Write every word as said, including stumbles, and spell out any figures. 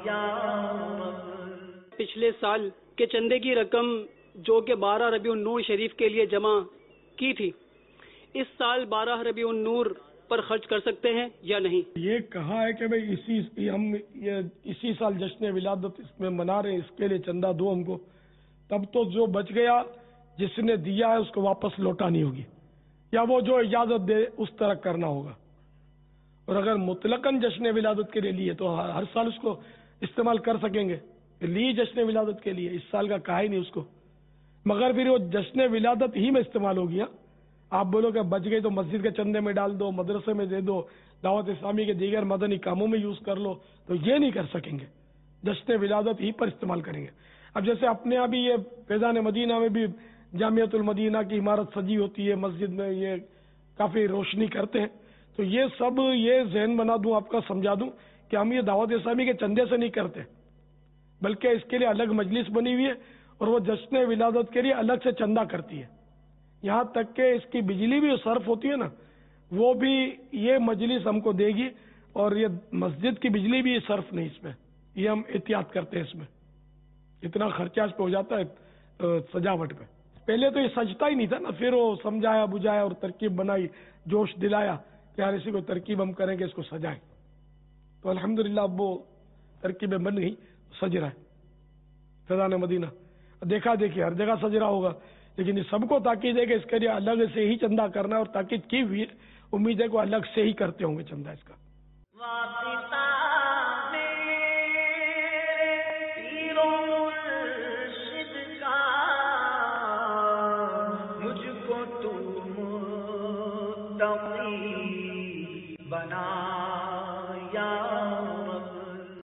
یا رب. پچھلے سال کے چندے کی رقم جو کہ بارہ ربیع النور شریف کے لیے جمع کی تھی، اس سال بارہ ربیع النور پر خرچ کر سکتے ہیں یا نہیں؟ یہ کہا ہے کہ بھئی اسی ہم یہ اسی سال جشن ولادت اس میں منا رہے ہیں، اس کے لیے چندہ دو ہم کو، تب تو جو بچ گیا جس نے دیا ہے اس کو واپس لوٹانی ہوگی، یا وہ جو اجازت دے اس طرح کرنا ہوگا. اور اگر مطلقاً جشن ولادت کے لیے لیے تو ہر سال اس کو استعمال کر سکیں گے. لی جشن ولادت کے لیے، اس سال کا کہا ہی نہیں اس کو، مگر پھر وہ جشن ولادت ہی میں استعمال ہو گیا. آپ بولو کہ بچ گئی تو مسجد کے چندے میں ڈال دو، مدرسے میں دے دو، دعوت اسلامی کے دیگر مدنی کاموں میں یوز کر لو، تو یہ نہیں کر سکیں گے. جشن ولادت ہی پر استعمال کریں گے. اب جیسے اپنے یہاں بھی یہ فیضان مدینہ میں بھی جامعۃ المدینہ کی عمارت سجی ہوتی ہے، مسجد میں یہ کافی روشنی کرتے ہیں، تو یہ سب یہ ذہن بنا دوں آپ کا، سمجھا دوں کہ ہم یہ دعوت اسلامی کے چندے سے نہیں کرتے، بلکہ اس کے لیے الگ مجلس بنی ہوئی ہے اور وہ جشن ولادت کے لیے الگ سے چندہ کرتی ہے. یہاں تک کہ اس کی بجلی بھی صرف ہوتی ہے نا، وہ بھی یہ مجلس ہم کو دے گی، اور یہ مسجد کی بجلی بھی صرف نہیں اس میں، یہ ہم احتیاط کرتے ہیں. اس میں اتنا خرچہ اس پہ ہو جاتا ہے سجاوٹ پہ. پہلے تو یہ سجتا ہی نہیں تھا نا، پھر وہ سمجھایا بجھایا اور ترکیب بنائی، جوش دلایا کہ یار اسی کو ترکیب ہم کریں گے، اس کو سجائیں. تو الحمدللہ اب وہ ترکیبیں بن گئی، سج رہا ہے فیضان مدینہ. دیکھا دیکھیے ہر جگہ سج رہا ہوگا، لیکن یہ سب کو تاکید ہے کہ اس کے لیے الگ سے ہی چندہ کرنا ہے، اور تاکید کی ہوئی ہے، امید ہے کہ الگ سے ہی کرتے ہوں گے چندہ اس کا. مجھ کو تو متقی بنا